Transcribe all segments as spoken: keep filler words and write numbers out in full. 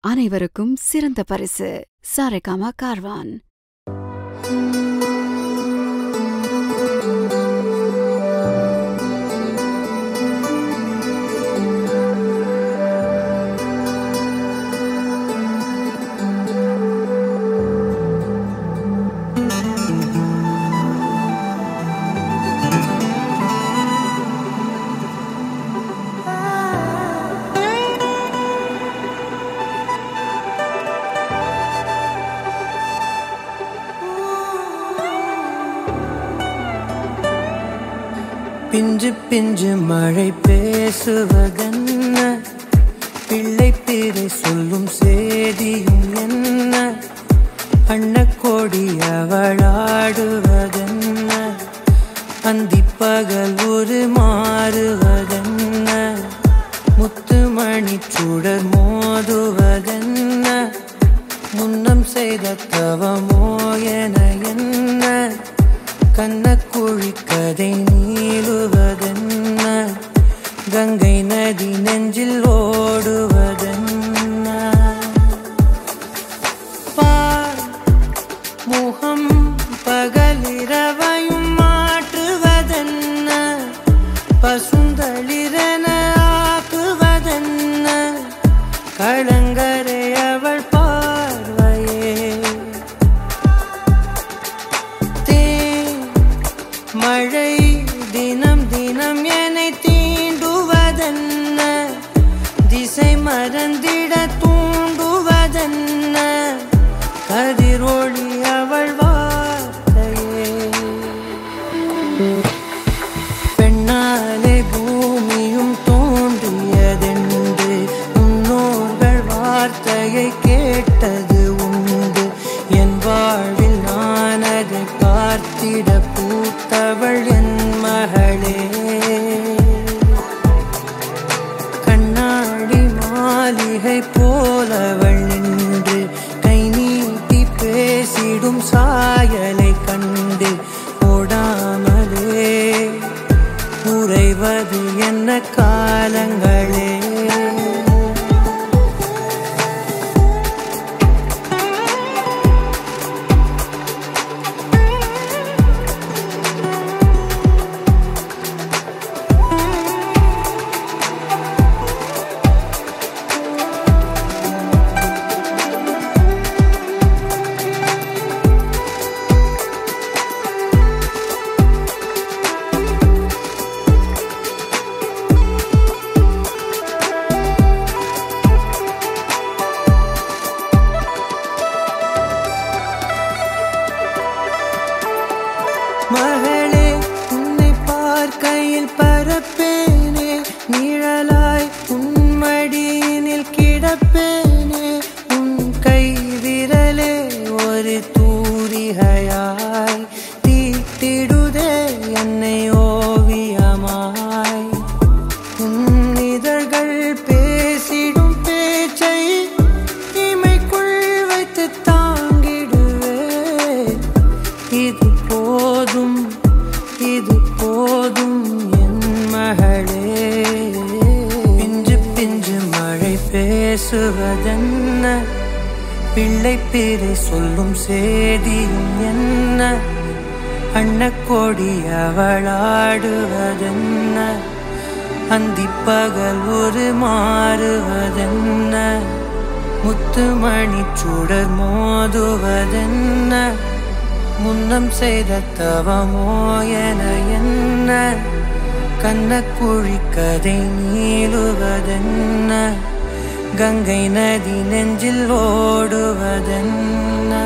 அனைவருக்கும் சிறந்த பரிசு சாரேகாமா கார்வான். பிஞ்சு பிஞ்சு மழை பேசுவதென்ன, பிள்ளை பேரை சொல்லும் சேதியும் என்ன, அன்னக்கோடி அவளாடுவதென்ன, அந்திப்பகல் ஒரு மாறுவதென்ன, முத்துமணி சுடர் மோதுவதென்ன, முன்னம் செய்த தவமோ என என்ன, கண்ணக்குழி கதை நீளுவதென்ன, கங்கை நதி நெஞ்சில் ஓடுவதென்ன, பார் முகம் பகலிரவையும் மாற்றுவதென்ன, பசுந்தளிரென ஆக்குவதென்ன, களங்கரை அவள் மழை தினம் தினம் என்னை தீண்டுவதென்ன, திசை மறந்திட தூண்டுவதென்ன, கதிரொளி அவள் வார்த்தையே, பெண்ணாலே பூமியும் தோன்றியதென்று முன்னோர்கள் வார்த்தையை கேட்டது உண்டு, என் வாழ்வில் நான் அதை பார்த்திட பூத்தவள் என் மகளே, கண்ணாடி மாளிகை போலவள் நின்று கை நீட்டி பேசிடும் சாயலை கண்டு ஓடாமலே உறைவது என்ன காலங்களே. மகளே உன்னை பார்க்கையில் பரப்பேனே, நிழலாய் உன்மடியினில் கிடப்பேனே, உன் கை விரலே ஒரு தூரிகையாய் தீட்டிடுதே என்னை ஓவியமாய், உன் இதழ்கள் பேசிடும் பேச்சை இமைக்குள் வைத்து தாங்கிடுவே, இது போதும் இது போதும் என் மகளே. பிஞ்சு பிஞ்சு மழை பேசுவதென்ன, பிள்ளை பேரை சொல்லும் சேதியும் என்ன, அன்னக்கோடி அவளாடுவதென்ன, அந்திப்பகல் ஒரு மாறுவதென்ன, முத்துமணி சுடர் மோதுவதென்ன, முன்னம் செய்த தவமோ என என்ன, கண்ணக்குழி கதை நீளுவதென்ன, கங்கை நதி நெஞ்சில் ஓடுவதென்ன,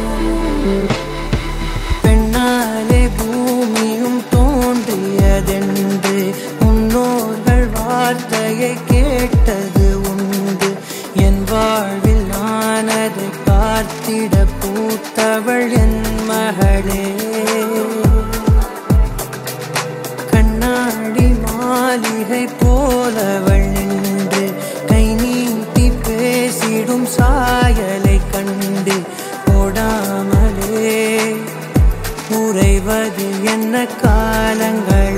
பெண்ணாலே பூமியும் தோன்றியதென்று முன்னோர்கள் வார்த்தையை கேட்டது உண்டு, என் வாழ்வில் நான் அதை பார்த்திட பூத்தவள் என் மகளே, கண்ணாடி மாளிகை போலவள் நின்று கை நீட்டி பேசிடும் சாயலை கண்டு ஓடாமலே உறைவது என்ன காலங்கள்.